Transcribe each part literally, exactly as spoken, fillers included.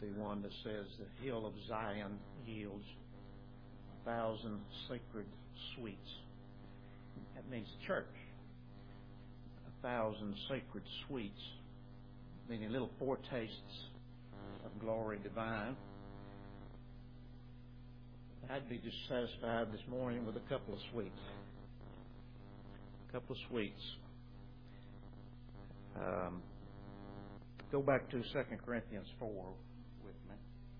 one that says the hill of Zion yields a thousand sacred sweets. That means the church. A thousand sacred sweets, meaning little foretastes of glory divine. I'd be just satisfied this morning with a couple of sweets. A couple of sweets. Um, go back to Second Corinthians four with me.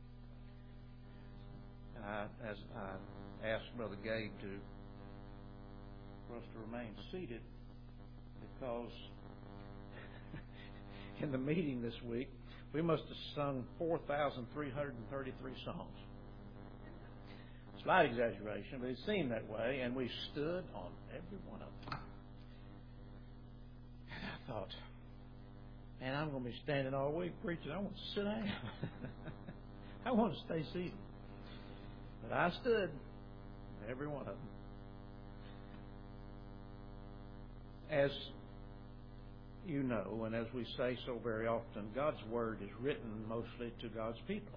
And I, as I asked Brother Gabe to for us to remain seated, because in the meeting this week we must have sung four thousand three hundred thirty-three songs. Slight exaggeration, but it seemed that way, and we stood on every one of them. And I thought, man, I'm going to be standing all week preaching. I want to sit down. I want to stay seated. But I stood every one of them. As you know, and as we say so very often, God's Word is written mostly to God's people,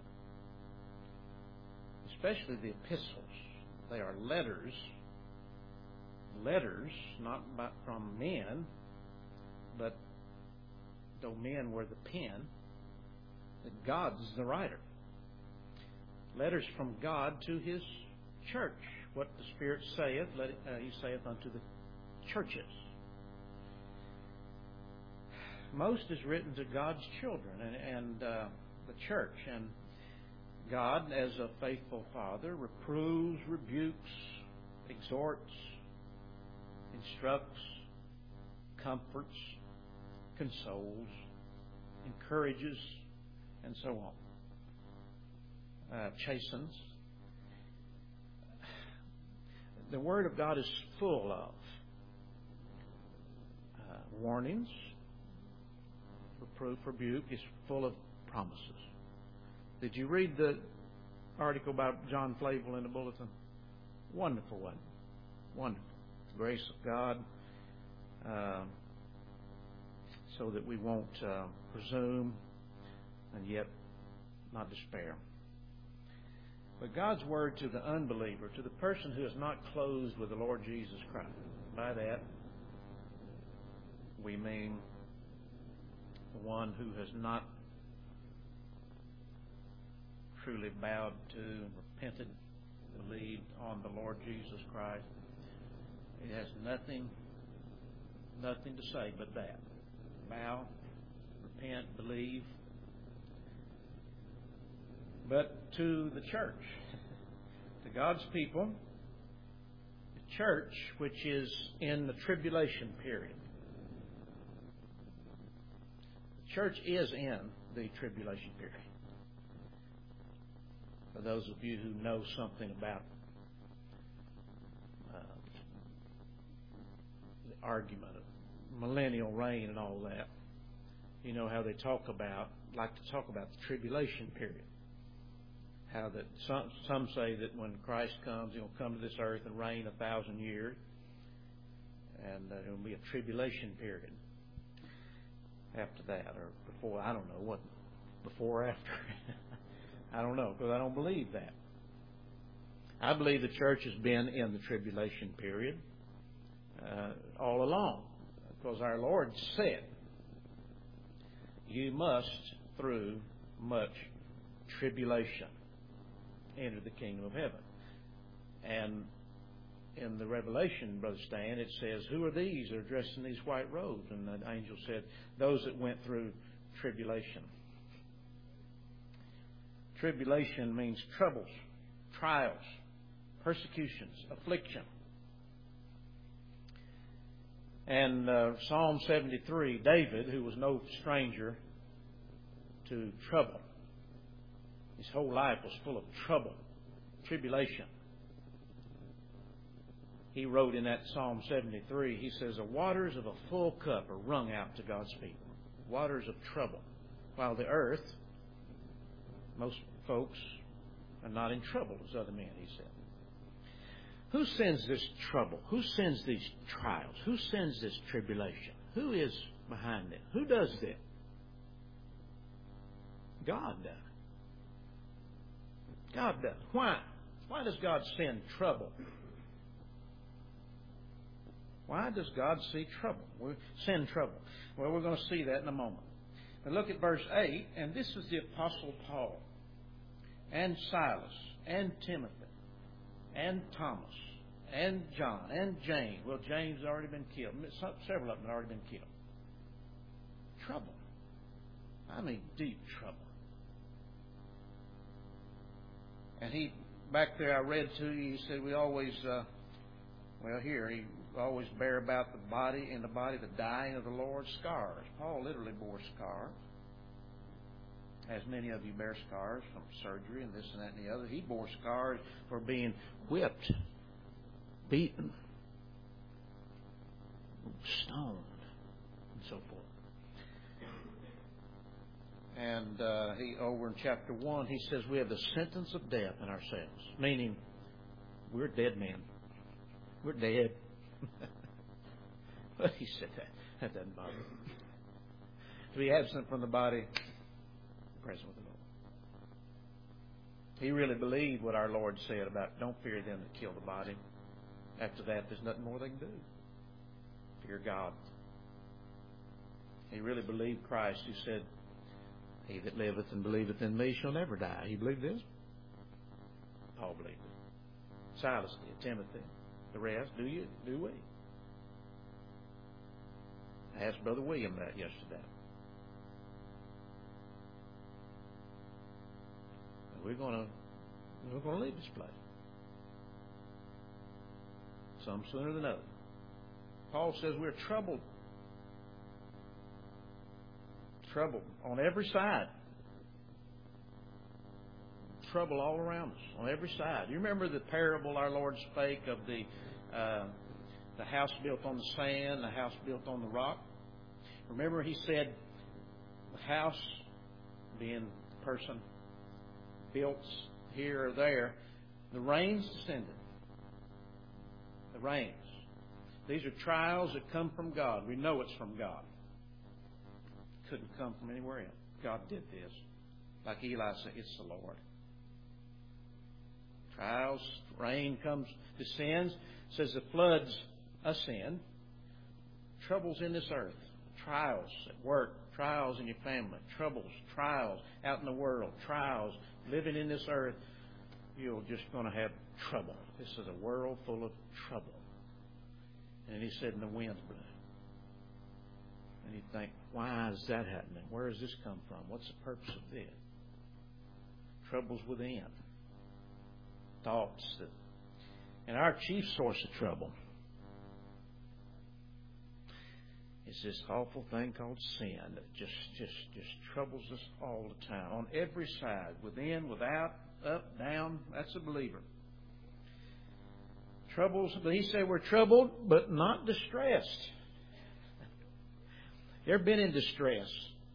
especially the epistles. They are letters, letters not by, from men, but though men were the pen, that God is the writer. Letters from God to His church. What the Spirit saith, let it, uh, He saith unto the churches. Most is written to God's children and, and uh, the church. And God, as a faithful Father, reproves, rebukes, exhorts, instructs, comforts, consoles, encourages, and so on. Uh, chastens. The Word of God is full of uh, warnings, reproof, rebuke, is full of promises. Did you read the article about John Flavel in the bulletin? Wonderful one. Wonderful. The grace of God, uh, so that we won't uh, presume and yet not despair. But God's Word to the unbeliever, to the person who is not closed with the Lord Jesus Christ. By that, we mean the one who has not truly bowed to, repented, believed on the Lord Jesus Christ. It has nothing, nothing to say but that. Bow, repent, believe. But to the church, to God's people, the church which is in the tribulation period. The church is in the tribulation period. For those of you who know something about uh, the argument of millennial reign and all that, you know how they talk about, like to talk about the tribulation period. How that some, some say that when Christ comes, He'll come to this earth and reign a thousand years, and uh, there will be a tribulation period after that, or before. I don't know what before or after. I don't know, because I don't believe that. I believe the church has been in the tribulation period uh, all along, because our Lord said, "You must, through much tribulation, enter the kingdom of heaven." And in the Revelation, Brother Stan, it says, "Who are these that are dressed in these white robes?" And the angel said, "Those that went through tribulation." Tribulation means troubles, trials, persecutions, affliction. And uh, Psalm seventy-three, David, who was no stranger to trouble, his whole life was full of trouble, tribulation. He wrote in that Psalm seventy-three, he says, "The waters of a full cup are wrung out to God's people." Waters of trouble. While the earth, most folks are not in trouble as other men, he said. Who sends this trouble? Who sends these trials? Who sends this tribulation? Who is behind it? Who does it? God does. God does. Why? Why does God send trouble? Why does God see trouble? We send trouble. Well, we're going to see that in a moment. But look at verse eight, and this is the Apostle Paul, and Silas, and Timothy, and Thomas, and John, and James. Well, James has already been killed. Several of them have already been killed. Trouble. I mean, deep trouble. And he, back there I read to you, he said we always, uh, well, here, he always bear about the body, in the body, the dying of the Lord, scars. Paul literally bore scars. As many of you bear scars from surgery and this and that and the other. He bore scars for being whipped, beaten, stoned, and so forth. And uh, he over in chapter one, he says we have the sentence of death in ourselves, meaning we're dead men. We're dead. But he said that. That doesn't bother him. To be absent from the body, present with the Lord. He really believed what our Lord said about don't fear them that kill the body. After that, there's nothing more they can do. Fear God. He really believed Christ who said, he that liveth and believeth in me shall never die. He believed this? Paul believed it. Silas did. Timothy. The rest. Do you? Do we? I asked Brother William that yesterday. We're going to we're going to leave this place. Some sooner than others. Paul says we're troubled. Trouble on every side. Trouble all around us, on every side. You remember the parable our Lord spake of the uh, the house built on the sand, the house built on the rock? Remember he said the house, being the person built here or there, the rains descended. The rains. These are trials that come from God. We know it's from God. Couldn't come from anywhere else. God did this. Like Eli said, it's the Lord. Trials, rain comes, descends, says the floods ascend. Troubles in this earth, trials at work, trials in your family, troubles, trials out in the world, trials living in this earth. You're just going to have trouble. This is a world full of trouble. And he said, and the winds blow. And you think, why is that happening? Where does this come from? What's the purpose of this? Troubles within. Thoughts that... And our chief source of trouble is this awful thing called sin that just, just, just troubles us all the time. On every side. Within, without, up, down. That's a believer. Troubles, but he said we're troubled, but not distressed. You ever been in distress?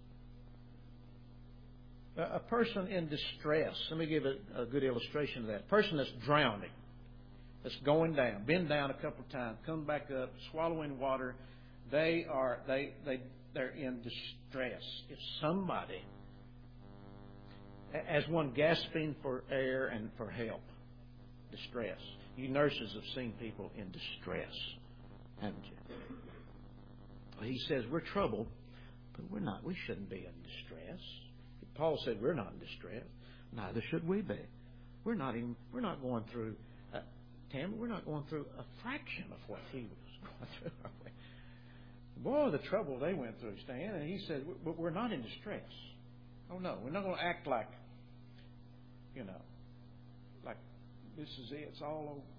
A person in distress, let me give a, a good illustration of that. A person that's drowning, that's going down, been down a couple of times, come back up, swallowing water, they are they they they're in distress. If somebody, as one gasping for air and for help, distress. You nurses have seen people in distress, haven't you? He says we're troubled, but we're not. We shouldn't be in distress. Paul said we're not in distress. Neither should we be. We're not even. We're not going through. Uh, Tammy, we're not going through a fraction of what he was going through. Are we? Boy, the trouble they went through, Stan. And he said, but we're not in distress. Oh no, we're not going to act like, you know, like this is it. It's all over.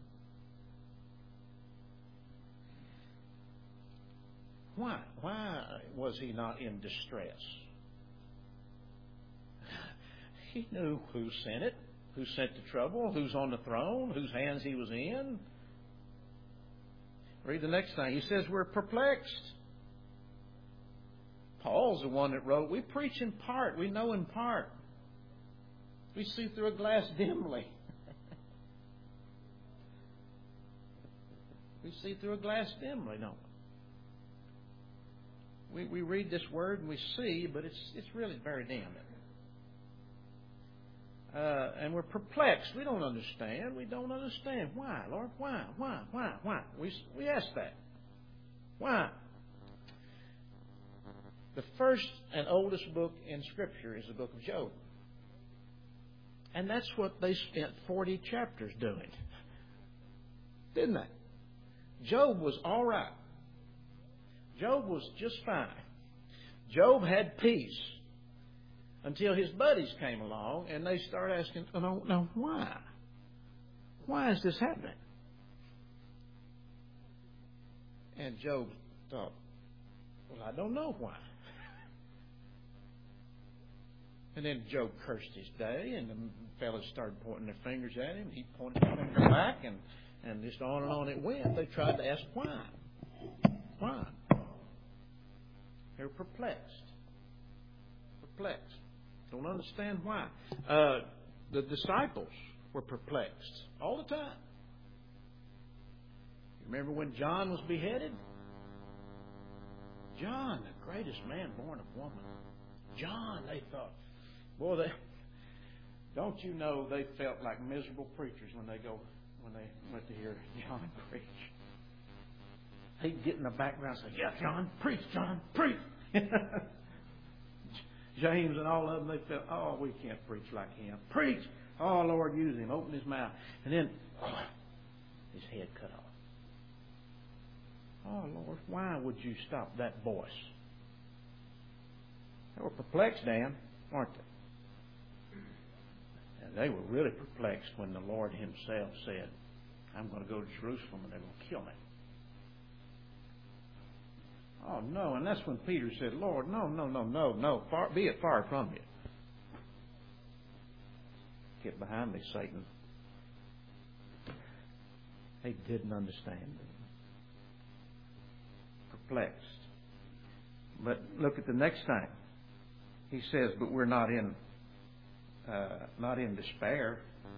Why? Why was he not in distress? He knew who sent it, who sent the trouble, who's on the throne, whose hands he was in. Read the next thing. He says we're perplexed. Paul's the one that wrote, we preach in part, we know in part. We see through a glass dimly. We see through a glass dimly, don't we? We, we read this word and we see, but it's it's really very dim. Uh, and we're perplexed. We don't understand. We don't understand. Why, Lord? Why? Why? Why? Why? We, we ask that. Why? The first and oldest book in Scripture is the book of Job. And that's what they spent forty chapters doing. Didn't they? Job was all right. Job was just fine. Job had peace until his buddies came along and they started asking, oh, no, no, why? Why is this happening? And Job thought, well, I don't know why. And then Job cursed his day, and the fellas started pointing their fingers at him. He pointed his finger back, and, and just on and on it went. They tried to ask why. Why? They were perplexed. Perplexed. Don't understand why. Uh, the disciples were perplexed all the time. You remember when John was beheaded? John, the greatest man born of woman. John, they thought, boy, they, don't you know they felt like miserable preachers when they go when they went to hear John preach. He'd get in the background and say, yeah, John, preach, John, preach. James and all of them, they felt, oh, we can't preach like him. Preach! Oh, Lord, use him. Open his mouth. And then, oh, his head cut off. Oh, Lord, why would you stop that voice? They were perplexed, Dan, weren't they? And they were really perplexed when the Lord himself said, I'm going to go to Jerusalem and they're going to kill me. Oh, no. And that's when Peter said, Lord, no, no, no, no, no. Far, be it far from you. Get behind me, Satan. They didn't understand. Perplexed. But look at the next thing. He says, but we're not in uh, not in despair.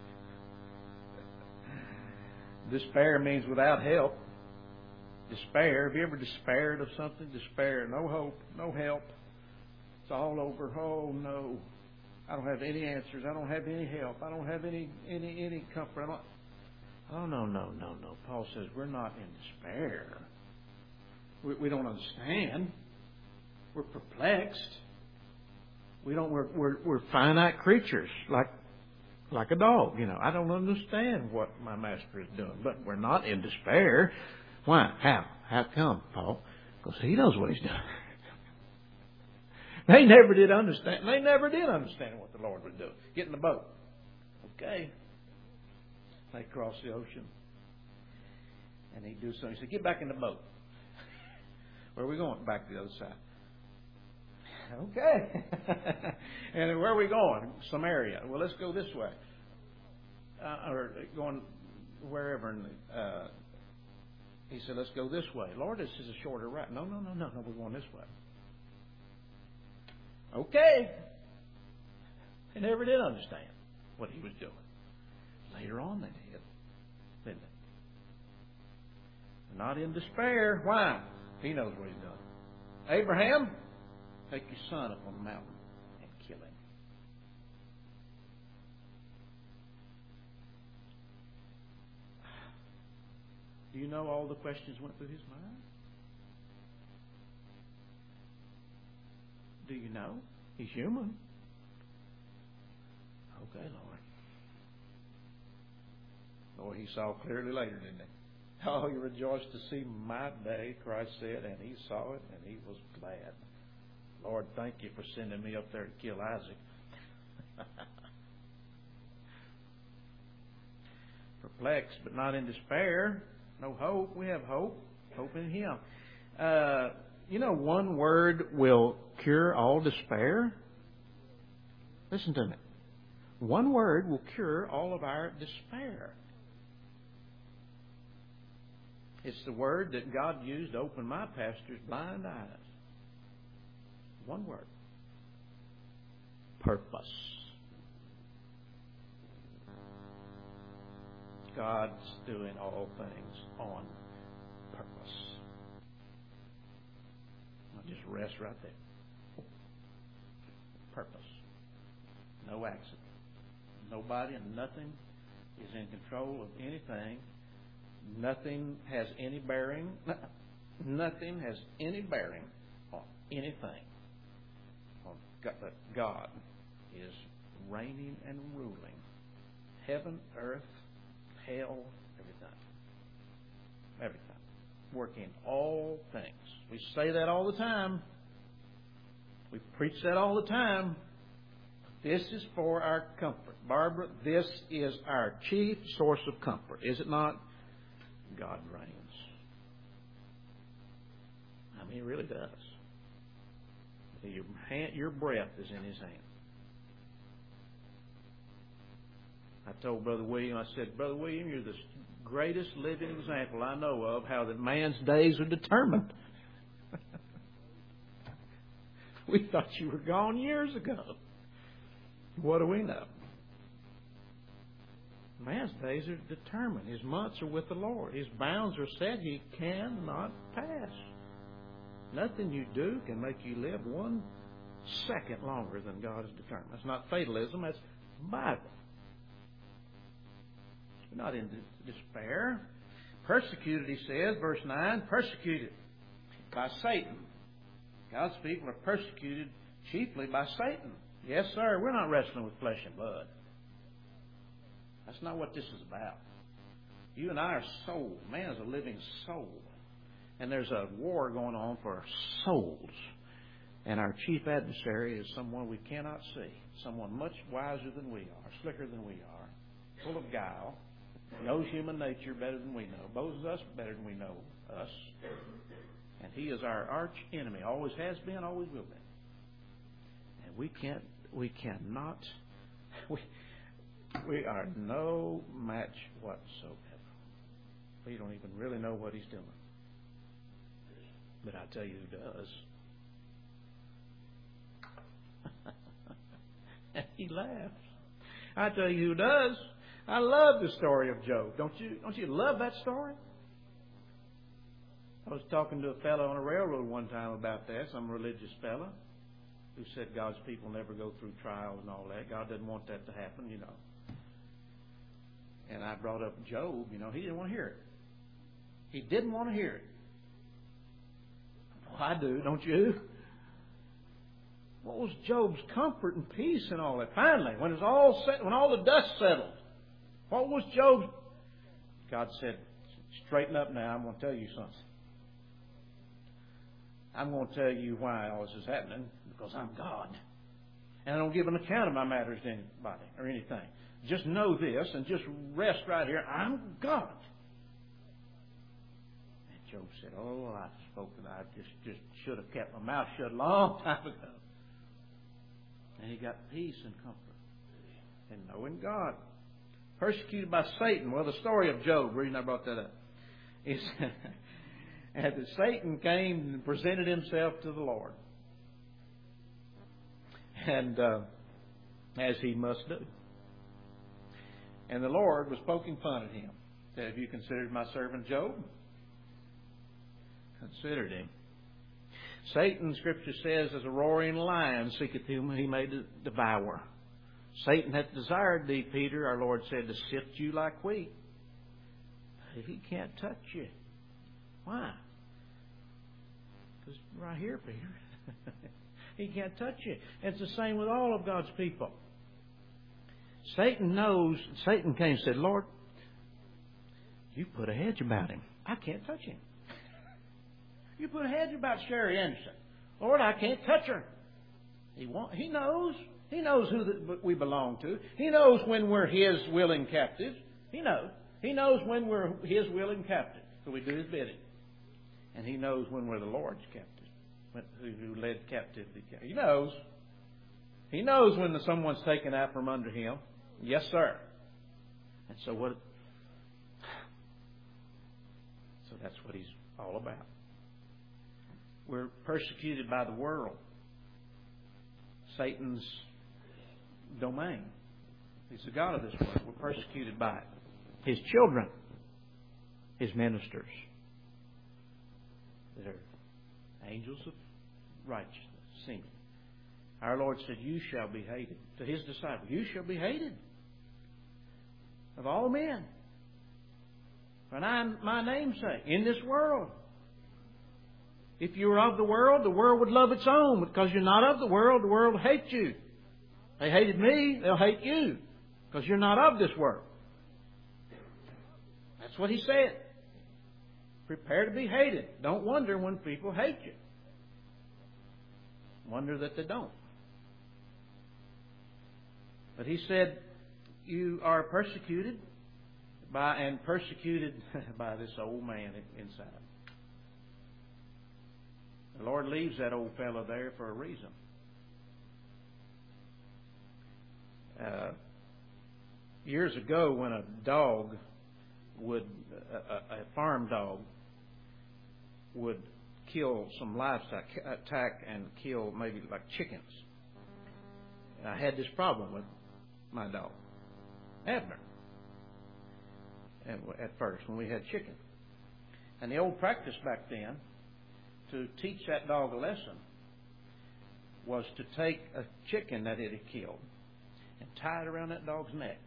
Despair means without help. Despair. Have you ever despaired of something? Despair. No hope. No help. It's all over. Oh, no. I don't have any answers. I don't have any help. I don't have any any any comfort. I don't, oh, no, no, no, no. Paul says we're not in despair. We, we don't understand. We're perplexed. We don't. We're, we're we're finite creatures, like like a dog. You know, I don't understand what my master is doing, but we're not in despair. Why? How? How come, Paul? Because he knows what he's doing. They never did understand. They never did understand what the Lord was doing. Get in the boat. Okay. They cross the ocean. And he'd do something. He said, get back in the boat. Where are we going? Back to the other side. Okay. And where are we going? Samaria. Well, let's go this way. Uh, or going wherever. In the, uh, he said, let's go this way. Lord, this is a shorter route. No, no, no, no, no. We're going this way. Okay. They never did understand what he was doing. Later on they did. Didn't they? They're not in despair. Why? He knows what he's done. Abraham, take your son up on the mountain and kill him. Do you know all the questions went through his mind? Do you know? He's human. Okay, Lord. Lord, he saw clearly later, didn't he? Oh, he rejoiced to see my day, Christ said, and he saw it, and he was glad. Lord, thank you for sending me up there to kill Isaac. Perplexed, but not in despair. No hope. We have hope. Hope in him. Uh, you know, one word will cure all despair. Listen to me. One word will cure all of our despair. It's the word that God used to open my pastor's blind eyes. One word. Purpose. God's doing all things on purpose. I'll just rest right there. Purpose. No accident. Nobody and nothing is in control of anything. Nothing has any bearing. Nothing has any bearing on anything. But God is reigning and ruling. Heaven, earth, hell, everything. Everything. Working all things. We say that all the time. We preach that all the time. This is for our comfort. Barbara, this is our chief source of comfort. Is it not? God reigns. I mean, He really does. Your hand, your breath is in His hand. I told Brother William, I said, Brother William, you're the greatest living example I know of how that man's days are determined. We thought you were gone years ago. What do we know? Man's days are determined. His months are with the Lord. His bounds are set. He cannot pass. Nothing you do can make you live one second longer than God has determined. That's not fatalism. That's Bible. We're not in despair. Persecuted, he says, verse nine, persecuted by Satan. God's people are persecuted chiefly by Satan. Yes, sir, we're not wrestling with flesh and blood. That's not what this is about. You and I are souls. Man is a living soul. And there's a war going on for our souls. And our chief adversary is someone we cannot see. Someone much wiser than we are, slicker than we are, full of guile, knows human nature better than we know, knows us better than we know us. And he is our arch enemy. Always has been, always will be. And we can't, we cannot, we, we are no match whatsoever. We don't even really know what he's doing. But I tell you who does. And he laughs. I tell you who does. I love the story of Job. Don't you? Don't you love that story? I was talking to a fellow on a railroad one time about that, some religious fellow, who said God's people never go through trials and all that. God doesn't want that to happen, you know. And I brought up Job. You know, he didn't want to hear it. He didn't want to hear it. Well, I do, don't you? What was Job's comfort and peace and all that? Finally, when it was all set, when all the dust settled, what was Job's? God said, straighten up now. I'm going to tell you something. I'm going to tell you why all this is happening. Because I'm God. And I don't give an account of my matters to anybody or anything. Just know this and just rest right here. I'm God. And Job said, oh, I spoke and I just, just should have kept my mouth shut a long time ago. And he got peace and comfort in knowing God. Persecuted by Satan. Well, the story of Job, the reason I brought that up, is that Satan came and presented himself to the Lord. And uh, as he must do. And the Lord was poking fun at him. Said, have you considered my servant Job? Considered him. Satan, Scripture says, as a roaring lion seeketh whom he may devour. Satan hath desired thee, Peter, our Lord said, to sift you like wheat. But he can't touch you. Why? Because right here, Peter. He can't touch you. And it's the same with all of God's people. Satan knows. Satan came and said, Lord, you put a hedge about him. I can't touch him. You put a hedge about Sherry Anderson. Lord, I can't touch her. He won't, He knows. He knows who the, we belong to. He knows when we're His willing captives. He knows. He knows when we're His willing captives. So we do His bidding. And He knows when we're the Lord's captives. Who led captivity. He knows. He knows when someone's taken out from under him. Yes, sir. And so what? So that's what he's all about. We're persecuted by the world. Satan's domain. He's the God of this world. We're persecuted by it. His children. His ministers. They're angels of righteousness, singing. Our Lord said, you shall be hated. To His disciples, you shall be hated of all men. For I, my name's sake, in this world. If you were of the world, the world would love its own. Because you're not of the world, the world will hate you. They hated me, they'll hate you. Because you're not of this world. That's what He said. Prepare to be hated. Don't wonder when people hate you. Wonder that they don't. But He said, you are persecuted by and persecuted by this old man inside. The Lord leaves that old fellow there for a reason. Uh, years ago, when a dog would, a, a farm dog, would kill some livestock, attack and kill maybe like chickens. I had this problem with my dog, Abner, and at first when we had chicken. And the old practice back then to teach that dog a lesson was to take a chicken that it had killed and tie it around that dog's neck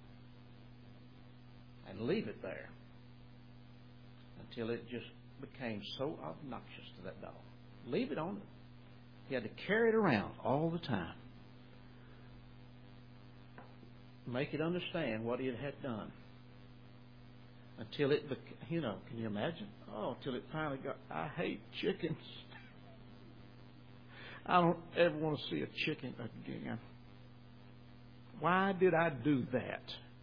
and leave it there until it just became so obnoxious to that dog. Leave it on it. He had to carry it around all the time. Make it understand what it had done. Until it, beca- you know, can you imagine? Oh, until it finally got, I hate chickens. I don't ever want to see a chicken again. Why did I do that?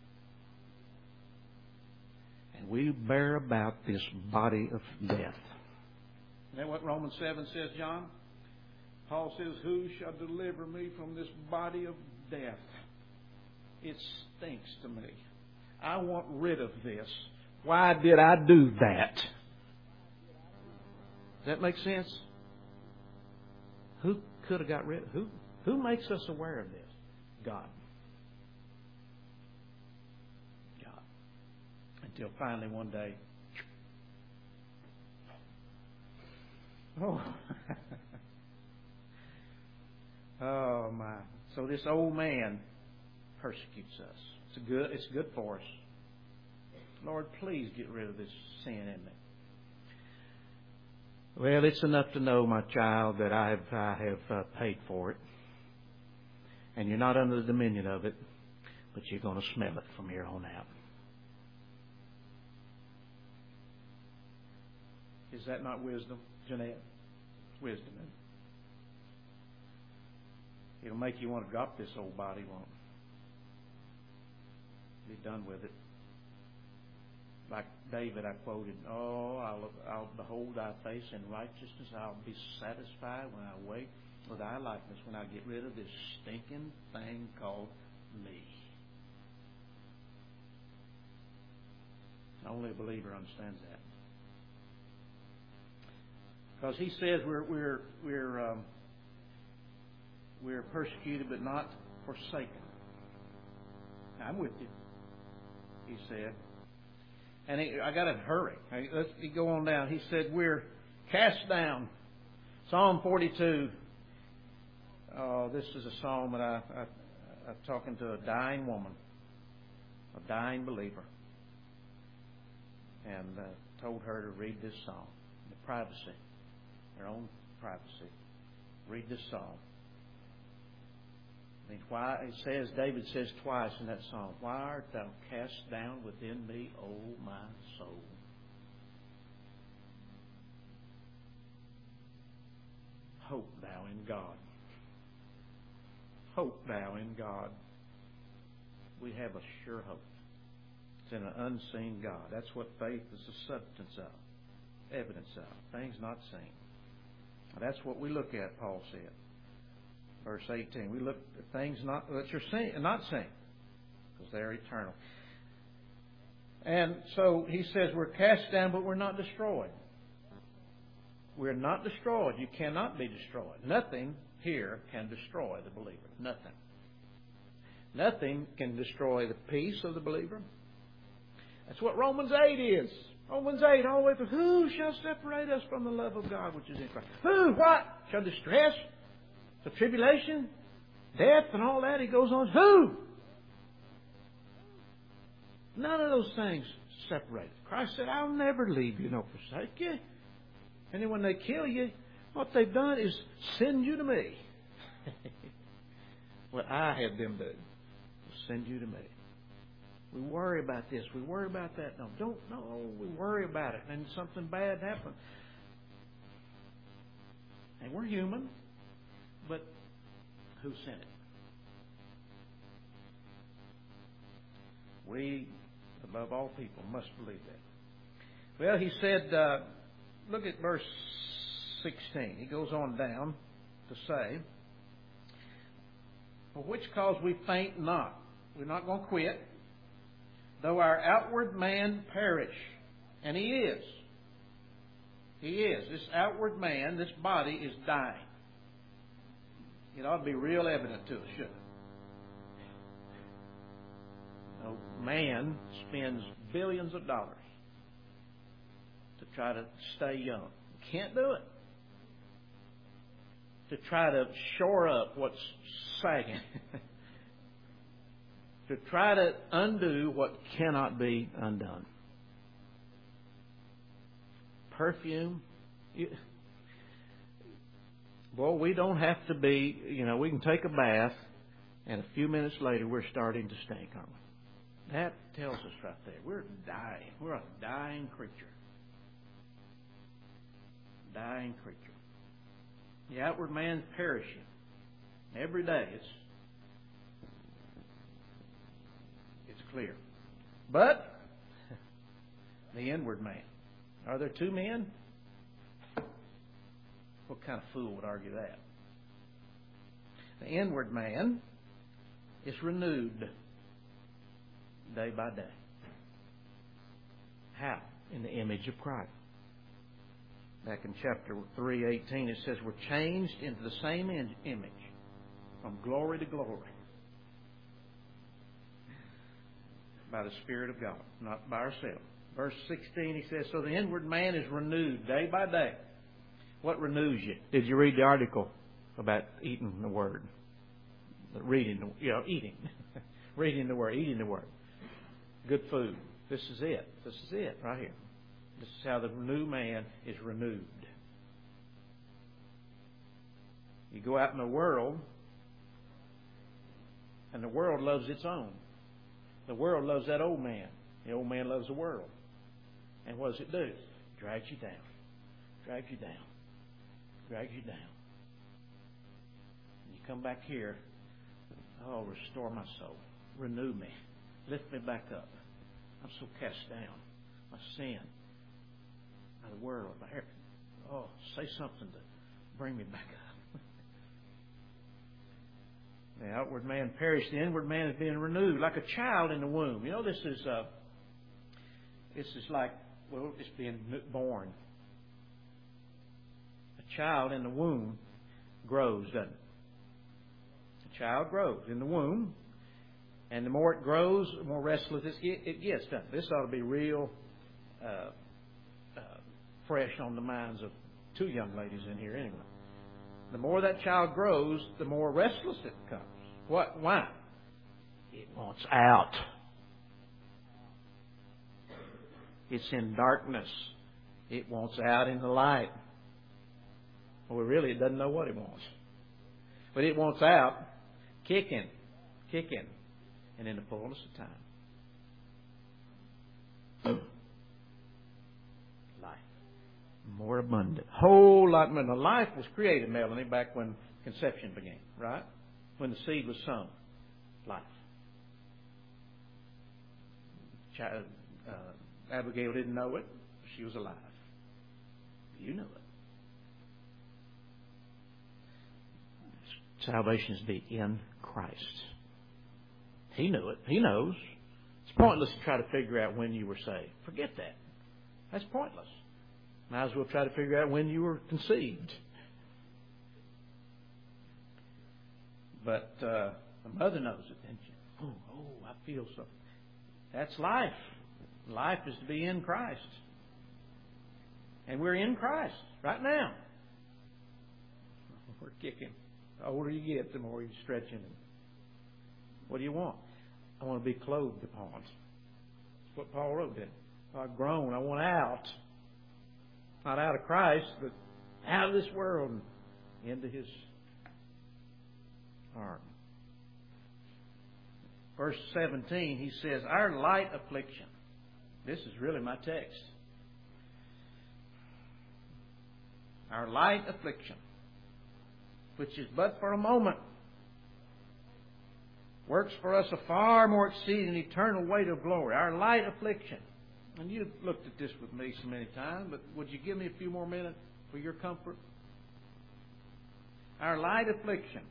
And we bear about this body of death. Isn't that what Romans seven says, John? Paul says, who shall deliver me from this body of death? It stinks to me. I want rid of this. Why did I do that? Does that make sense? Who could have got rid of it? Who, who makes us aware of this? God. God. Until finally one day, oh, oh my. So this old man persecutes us. It's a good, it's good for us. Lord, please get rid of this sin in me. Well, it's enough to know, my child, that I have, I have uh, paid for it. And you're not under the dominion of it, but you're going to smell it from here on out. Is that not wisdom, Jeanette? It's wisdom, isn't it? It'll make you want to drop this old body, won't it? Be done with it. Like David, I quoted, oh, I'll, I'll behold thy face in righteousness. I'll be satisfied when I wake for thy likeness, when I get rid of this stinking thing called me. Only a believer understands that. Because he says we're we're we're um, we're persecuted but not forsaken. I'm with you, he said. And he, I got to hurry. Let's go on down. He said we're cast down. Psalm forty-two. Oh, this is a psalm that I, I, I'm talking to a dying woman, a dying believer, and uh, told her to read this psalm in privacy, her own privacy. Read this psalm. I mean, why it says, David says twice in that psalm, why art thou cast down within me, O my soul? Hope thou in God. Hope thou in God. We have a sure hope. It's in an unseen God. That's what faith is the substance of, evidence of, things not seen. That's what we look at, Paul said. Verse eighteen, we look at things not that you're seeing, not seen, because they're eternal. And so he says we're cast down, but we're not destroyed. We're not destroyed. You cannot be destroyed. Nothing here can destroy the believer. Nothing. Nothing can destroy the peace of the believer. That's what Romans eight is. Romans eight, all the way through. Who shall separate us from the love of God which is in Christ? Who? What? Shall distress? The tribulation, death, and all that. He goes on. Who? None of those things separate us. Christ said, I'll never leave you nor forsake you. And then when they kill you, what they've done is send you to me. What I had them do was send you to me. We worry about this. We worry about that. No, don't. No, we worry about it. And something bad happens. And we're human. But who sent it? We, above all people, must believe that. Well, he said, uh, look at verse sixteen. He goes on down to say, for which cause we faint not. We're not going to quit. Though our outward man perish. And he is. He is. This outward man, this body is dying. It ought to be real evident to us, shouldn't it? A man spends billions of dollars to try to stay young. Can't do it. To try to shore up what's sagging. To try to undo what cannot be undone. Perfume. You, boy, we don't have to be, you know, we can take a bath and a few minutes later we're starting to stink, aren't we? That tells us right there. We're dying. We're a dying creature. Dying creature. The outward man's perishing. Every day it's it's clear. But the inward man. Are there two men? What kind of fool would argue that? The inward man is renewed day by day. How? In the image of Christ. Back in chapter three eighteen, it says we're changed into the same image from glory to glory by the Spirit of God, not by ourselves. Verse sixteen, he says, so the inward man is renewed day by day. What renews you? Did you read the article about eating the Word? Reading, the, you know, eating. Reading the Word, eating the Word. Good food. This is it. This is it right here. This is how the new man is renewed. You go out in the world, and the world loves its own. The world loves that old man. The old man loves the world. And what does it do? It drags you down. Drags you down. Drags you down. And you come back here. Oh, restore my soul. Renew me. Lift me back up. I'm so cast down. My sin. By the world. By everything. Oh, say something to bring me back up. The outward man perished. The inward man is being renewed. Like a child in the womb. You know, this is... Uh, This is like, well, it's being born. A child in the womb grows, doesn't it? A child grows in the womb. And the more it grows, the more restless it gets, doesn't it? This ought to be real uh, uh, fresh on the minds of two young ladies in here anyway. The more that child grows, the more restless it becomes. What? Why? It wants out. It's in darkness. It wants out in the light. Well, really, it doesn't know what it wants. But it wants out, kicking, kicking, and in the fullness of time. Life. More abundant. Whole lot more. Now, life was created, Melanie, back when conception began, right? When the seed was sown. Life. Child, uh, Abigail didn't know it. She was alive. You know it. Salvation is to be in Christ. He knew it. He knows. It's pointless to try to figure out when you were saved. Forget that. That's pointless. Might as well try to figure out when you were conceived. But uh, the mother knows it, doesn't she? Oh, oh, I feel something. That's life. Life is to be in Christ. And we're in Christ right now. We're kicking. The older you get, the more you're stretching. What do you want? I want to be clothed upon. That's what Paul wrote, didn't he? I groan. I want out. Not out of Christ, but out of this world and into His arm. Verse seventeen, he says, our light affliction. This is really my text. Our light affliction, which is but for a moment, works for us a far more exceeding eternal weight of glory. Our light affliction. And you've looked at this with me so many times, but would you give me a few more minutes for your comfort? Our light affliction.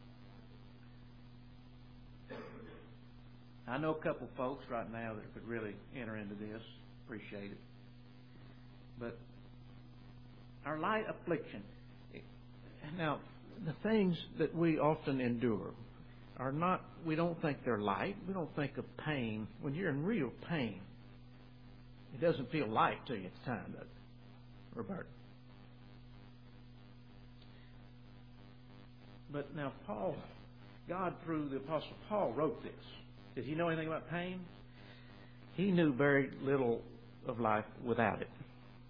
I know a couple folks right now that could really enter into this. Appreciate it. But our light affliction. Now, the things that we often endure are not, we don't think they're light. We don't think of pain. When you're in real pain, it doesn't feel light to you at the time, does it, Roberta? But now Paul, God through the Apostle Paul wrote this. Did he know anything about pain? He knew very little of life without it.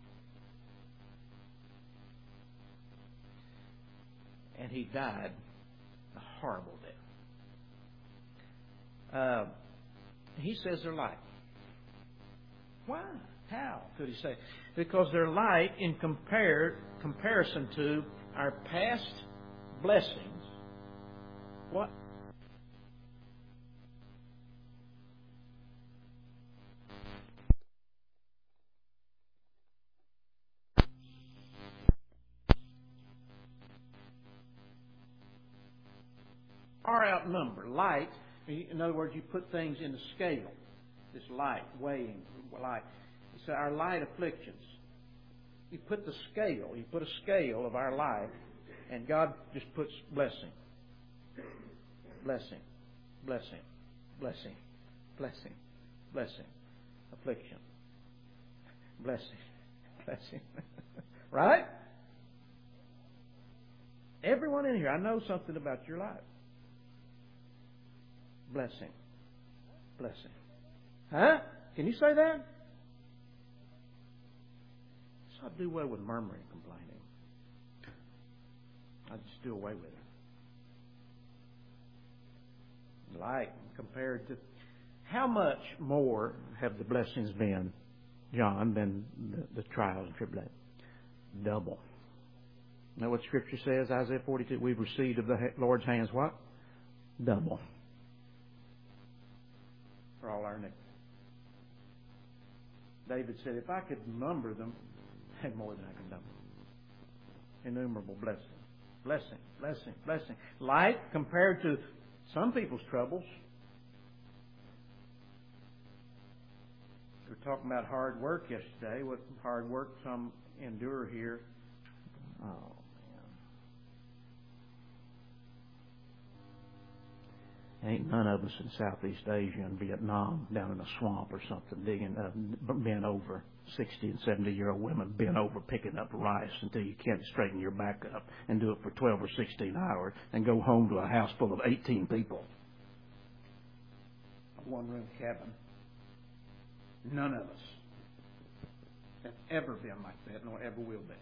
And he died a horrible death. Uh, he says they're light. Why? How could he say? Because they're light in compare, comparison to our past blessings. What? Far outnumber. Light, in other words, you put things in the scale. This light, weighing, light. So our light afflictions. You put the scale, you put a scale of our life, and God just puts blessing. Blessing. Blessing. Blessing. Blessing. Blessing. Affliction. Blessing. Blessing. Right? Everyone in here, I know something about your life. Blessing. Blessing. Huh? Can you say that? So I do away with murmuring and complaining. I just do away with it. Like compared to how much more have the blessings been, John, than the, the trials and tribulations? Double. Know what Scripture says? Isaiah forty-two. We've received of the Lord's hands what? Double. For all our iniquities. David said, if I could number them, I had more than I can number. Innumerable blessing. Blessing, blessing, blessing. Light compared to some people's troubles. We were talking about hard work yesterday. What hard work some endure here. Oh, man. Ain't none of us in Southeast Asia and Vietnam down in a swamp or something digging, uh, bent over. sixty and seventy year old women bent over picking up rice until you can't straighten your back up and do it for twelve or sixteen hours and go home to a house full of eighteen people. A one room cabin. None of us have ever been like that, nor ever will be.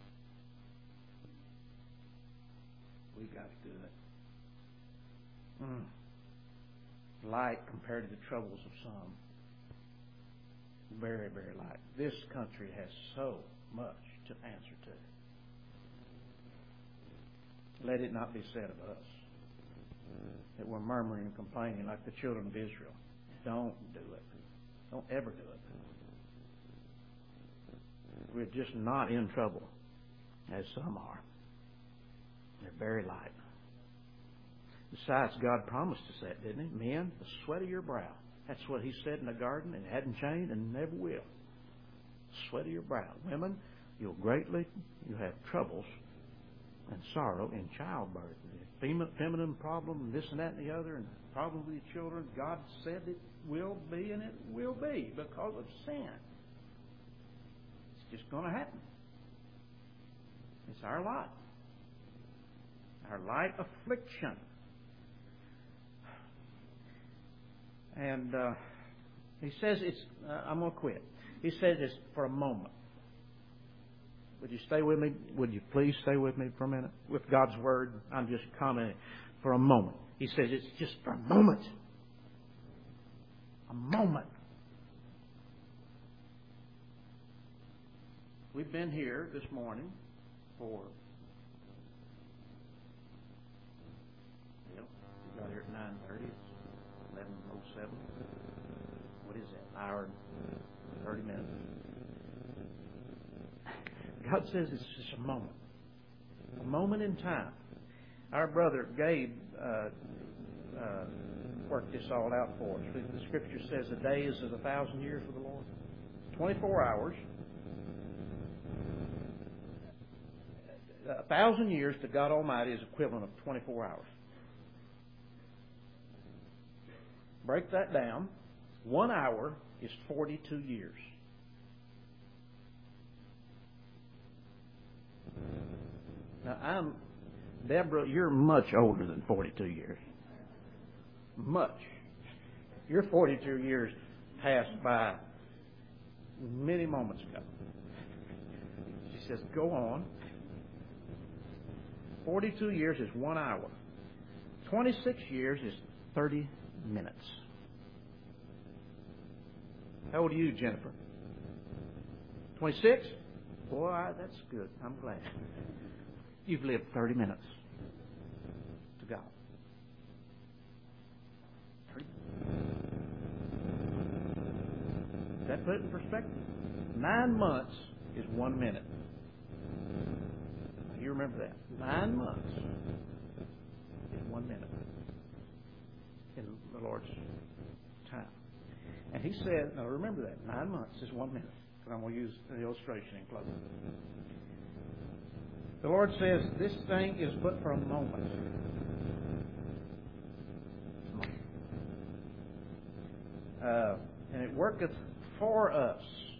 We got to do it. Mm. Light compared to the troubles of some. Very, very light. This country has so much to answer to. Let it not be said of us that we're murmuring and complaining like the children of Israel. Don't do it. Don't ever do it. We're just not in trouble, as some are. They're very light. Besides, God promised us that, didn't He? Men, the sweat of your brow. That's what He said in the garden, and hadn't changed and never will. Sweat of your brow. Women, you'll greatly, you have troubles and sorrow in childbirth. Feminine problem, this and that and the other, and problems with your children. God said it will be, and it will be because of sin. It's just going to happen. It's our lot. Our light affliction. And uh, He says it's, uh, I'm going to quit. He says it's for a moment. Would you stay with me? Would you please stay with me for a minute? With God's Word, I'm just commenting for a moment. He says it's just for a moment. A moment. We've been here this morning for, well, we got here at nine thirty. It's eleven oh seven. What is that? An hour and thirty minutes. God says it's just a moment. A moment in time. Our brother Gabe uh, uh, worked this all out for us. The Scripture says a day is as a thousand years with the Lord. twenty-four hours. A thousand years to God Almighty is equivalent of twenty-four hours. Break that down. One hour is forty-two years. Now, I'm, Deborah, you're much older than forty-two years. Much. Your forty-two years passed by many moments ago. She says, go on. forty-two years is one hour. twenty-six years is thirty minutes. How old are you, Jennifer? twenty-six? Boy, that's good. I'm glad. You've lived thirty minutes to God. Does that put it in perspective? Nine months is one minute. You remember that. Nine months is one minute in the Lord's time. And He said, now remember that, nine months is one minute. And I'm going to use an illustration in closing. The Lord says, this thing is but for a moment. Uh, and it worketh for us.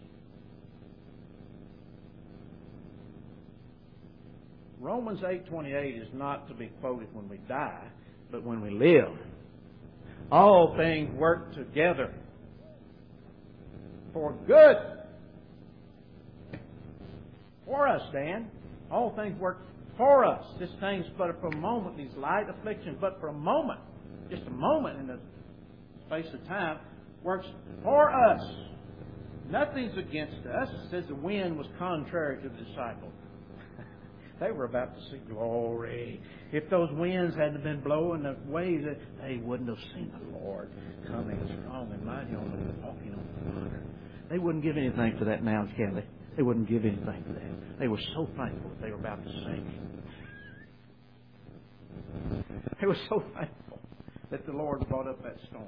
Romans eight twenty-eight is not to be quoted when we die, but when we live. All things work together for good. For us, Dan. All things work for us. This thing's but for a moment, these light afflictions, but for a moment, just a moment in the space of time, works for us. Nothing's against us. It says the wind was contrary to the disciples. They were about to see glory. If those winds hadn't been blowing the waves, they wouldn't have seen the Lord coming strong and mighty on them, walking on the water. They wouldn't give anything for that now, can they? They wouldn't give anything for that. They were so thankful that they were about to sink. They were so thankful that the Lord brought up that storm.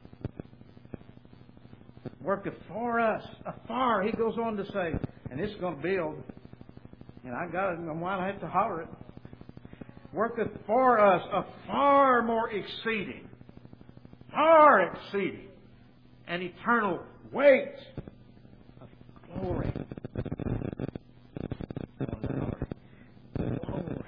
Worketh for us afar. He goes on to say, and it's going to build. And I got it in a while, I have to holler it. Worketh for us a far more exceeding, far exceeding, an eternal weight of glory. Glory.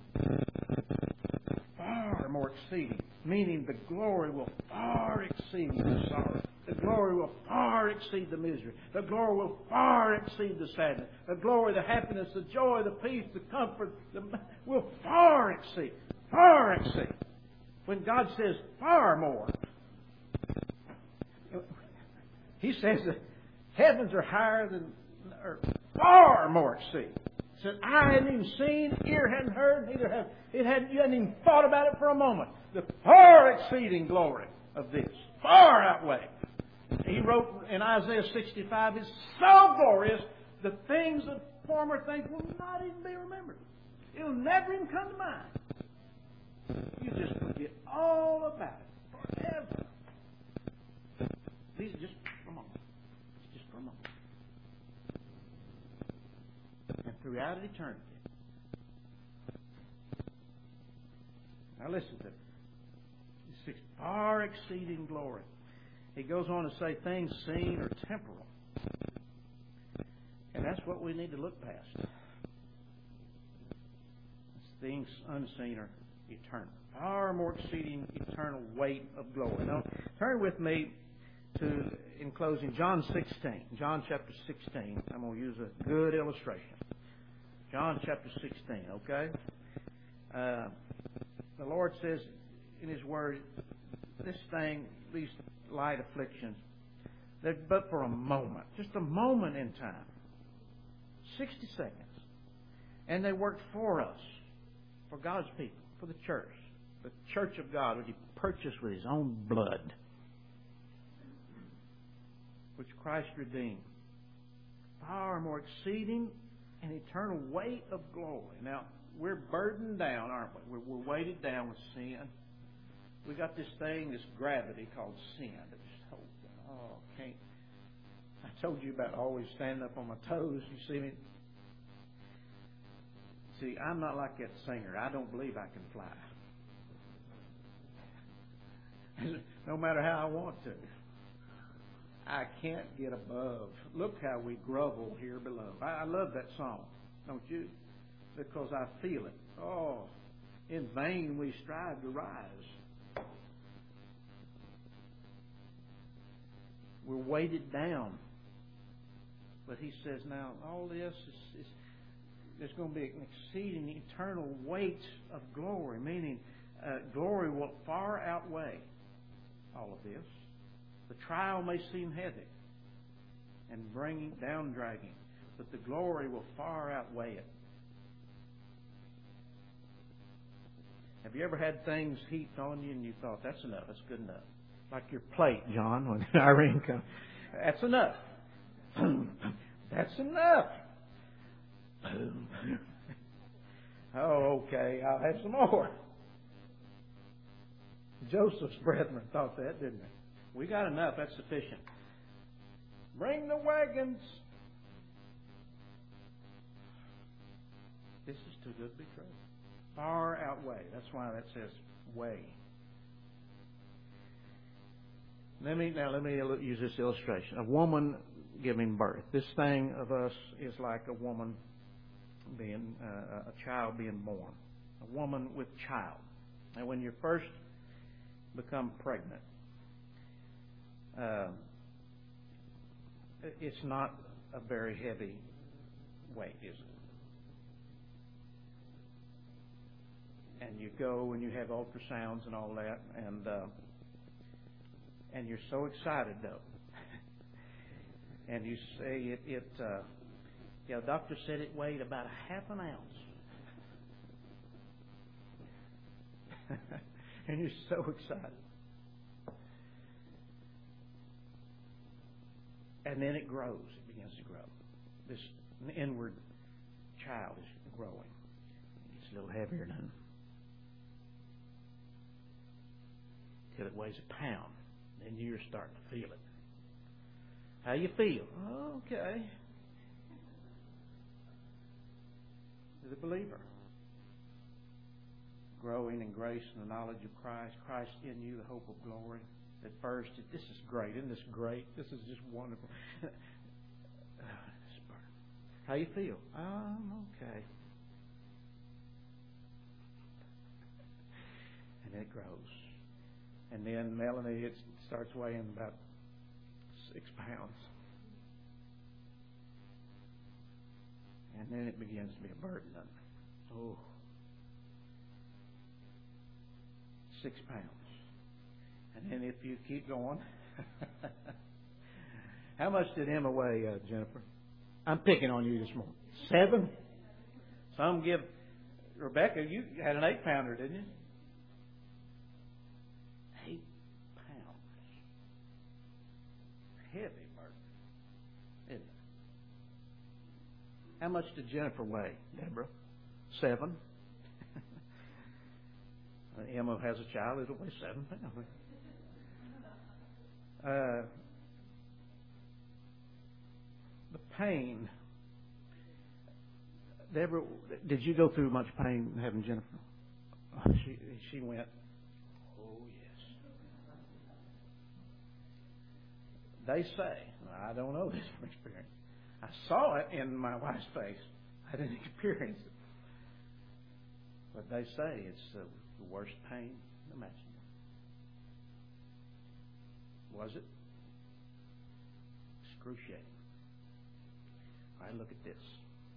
Far more exceeding, meaning the glory will far exceed the sorrow. The glory will far exceed the misery. The glory will far exceed the sadness. The glory, the happiness, the joy, the peace, the comfort the, will far exceed. Far exceed. When God says far more, He says that heavens are higher than, or far more exceed. He says, eye hadn't even seen, ear hadn't heard, neither have, it hadn't, you hadn't even thought about it for a moment. The far exceeding glory of this. Far outweigh. He wrote in Isaiah sixty-five, it's so glorious, the things of former things will not even be remembered. It'll never even come to mind. You just forget all about it forever. These are just for a moment. It's just for a moment. And throughout eternity. Now listen to this. This far exceeding glory. He goes on to say things seen or temporal. And that's what we need to look past. Things unseen or eternal. Far more exceeding eternal weight of glory. Now, turn with me to, in closing, John sixteen. John chapter sixteen. I'm going to use a good illustration. John chapter sixteen, okay? Uh, the Lord says in His Word, this thing, these light afflictions, they're but for a moment. Just a moment in time. sixty seconds. And they work for us, for God's people, for the church. The church of God, which He purchased with His own blood, which Christ redeemed. Far more exceeding and eternal weight of glory. Now, we're burdened down, aren't we? We're, we're weighted down with sin. We got this thing, this gravity called sin that just holds down. Oh, can't. I told you about always standing up on my toes. You see me? See, I'm not like that singer. I don't believe I can fly. No matter how I want to. I can't get above. Look how we grovel here below. I, I love that song, don't you? Because I feel it. Oh, in vain we strive to rise. We're weighted down. But He says now, all this is, is there's going to be an exceeding eternal weight of glory, meaning uh, glory will far outweigh all of this. The trial may seem heavy and bringing down, dragging, but the glory will far outweigh it. Have you ever had things heaped on you and you thought, that's enough, that's good enough? Like your plate, John, when Irene comes. That's enough. That's enough. Oh, okay, I'll have some more. Joseph's brethren thought that, didn't they? We got enough, that's sufficient. Bring the wagons. This is too good to be true. Far outweigh. That's why that says weigh. Let me now let me use this illustration. A woman giving birth. This thing of us is like a woman being uh, a child being born. A woman with child. And when you first become pregnant, uh, it's not a very heavy weight, is it? And you go and you have ultrasounds and all that, and uh, and you're so excited though. And you say it, it uh, yeah, the doctor said it weighed about a half an ounce. And you're so excited. And then it grows. It begins to grow. This inward child is growing. It gets a little heavier than till it weighs a pound. Then you're starting to feel it. How you feel? Oh, okay. As a believer, growing in grace and the knowledge of Christ, Christ in you, the hope of glory. At first, this is great. Isn't this great? This is just wonderful. How you feel? Oh, okay. And then it grows. And then Melanie, it starts weighing about six pounds. And then it begins to be a burden. Oh. Six pounds. And then if you keep going, how much did Emma weigh, uh, Jennifer? I'm picking on you this morning. Seven? Some give, Rebecca, you had an eight pounder, didn't you? Eight pounds. Heavy burden, isn't it? How much did Jennifer weigh, Deborah? Seven. Emma has a child, it'll weigh seven pounds. Uh, the pain. Deborah, did you go through much pain having Jennifer? Oh, she she went. Oh yes. They say, I don't know this from experience. I saw it in my wife's face. I didn't experience it, but they say it's the The worst pain imaginable. Was it? excruciating. All right, look at this.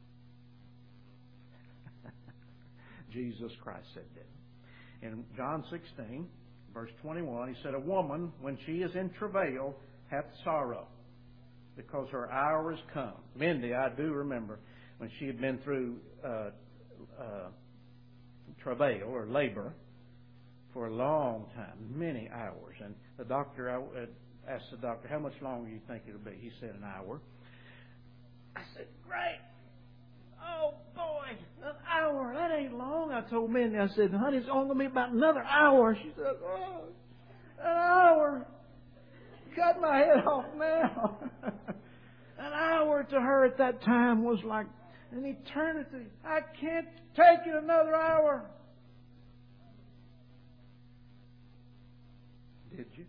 Jesus Christ said that. In John sixteen, verse twenty-one, he said, a woman, when she is in travail, hath sorrow, because her hour is come. Mindy, I do remember when she had been through uh, uh, travail or labor for a long time, many hours. And the doctor, I asked the doctor, how much longer do you think it'll be? He said an hour. I said, great. Oh, boy, an hour. That ain't long. I told Mindy, I said, honey, it's only going to be about another hour. She said, oh, an hour. Cut my head off now. An hour to her at that time was like an eternity. I can't take it another hour. Did you?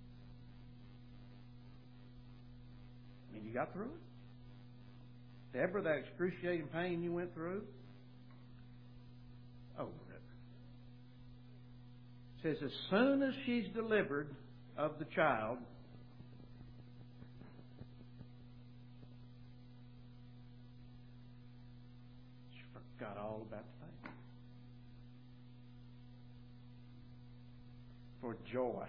I mean, you got through it? Deborah, that excruciating pain you went through? Over it. It says, as soon as she's delivered of the child, she forgot all about the pain. For joy.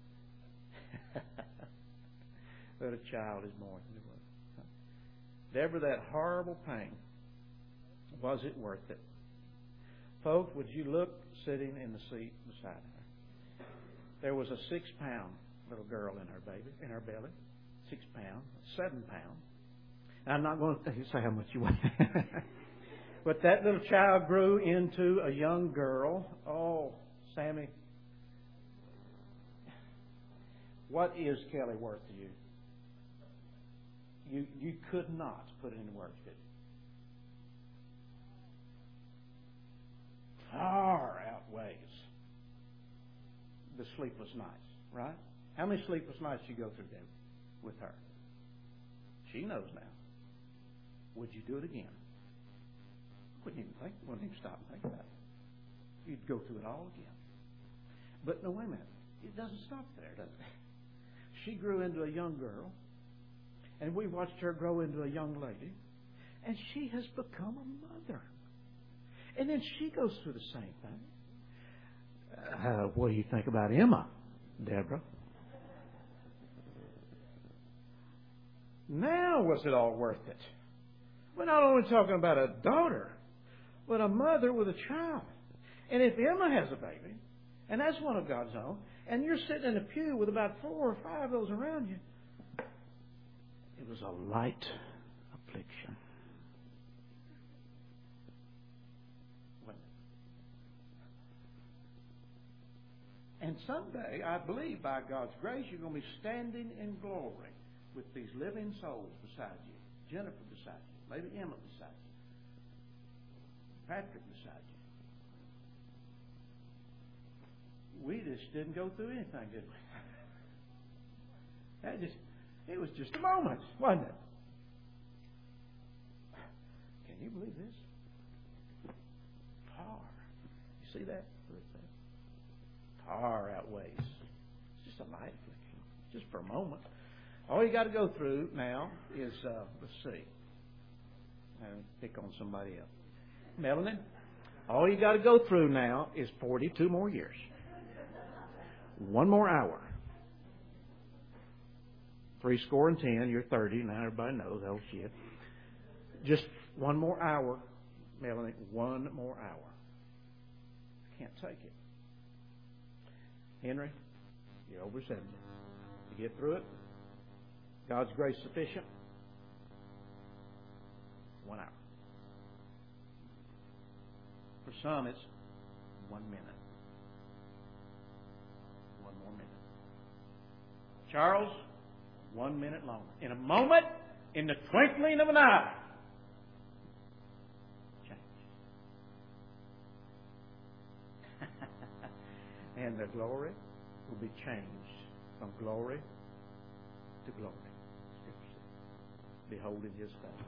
That a child is born. Deborah, that horrible pain, was it worth it? Folks, would you look sitting in the seat beside her? There was a six-pound little girl in her baby, in her belly. Six pounds, seven pounds. I'm not going to say how much you weigh. But that little child grew into a young girl. Oh, Sammy, what is Kelly worth to you? You you could not put it into words, could you? Far outweighs the sleepless nights, right? How many sleepless nights you go through, David, with her? She knows now. Would you do it again? Wouldn't even think. Wouldn't even stop and think about it. You'd go through it all again. But no, wait a minute. It doesn't stop there, does it? She grew into a young girl. And we watched her grow into a young lady. And she has become a mother. And then she goes through the same thing. Uh, what do you think about Emma, Deborah? Now was it all worth it? We're not only talking about a daughter, but a mother with a child. And if Emma has a baby, and that's one of God's own, and you're sitting in a pew with about four or five of those around you, it was a light affliction. And someday, I believe, by God's grace, you're going to be standing in glory with these living souls beside you. Jennifer beside you. Maybe Emma beside you. Patrick beside you. We just didn't go through anything, did we? That just... It was just a moment, wasn't it? Can you believe this? Far. You see that? Far outweighs. It's just a light affliction. Just for a moment. All you got to go through now is, uh, let's see. And pick on somebody else. Melanie, all you got to go through now is forty-two more years. One more hour. Three score and ten, you're thirty. Now everybody knows, oh shit. Just one more hour, Melanie, one more hour. I can't take it. Henry, you're over seventy. You get through it. God's grace sufficient. One hour. For some, it's one minute. One more minute. Charles, one minute longer. In a moment, in the twinkling of an eye, change. And the glory will be changed from glory to glory. Beholding His face.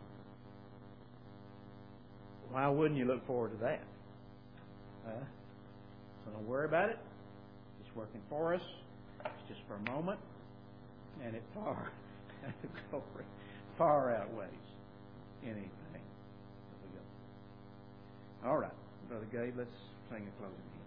Why wouldn't you look forward to that? Huh? So don't worry about it. It's working for us. It's just for a moment. And it far Glory far outweighs anything. All right, Brother Gabe, let's sing a closing hymn.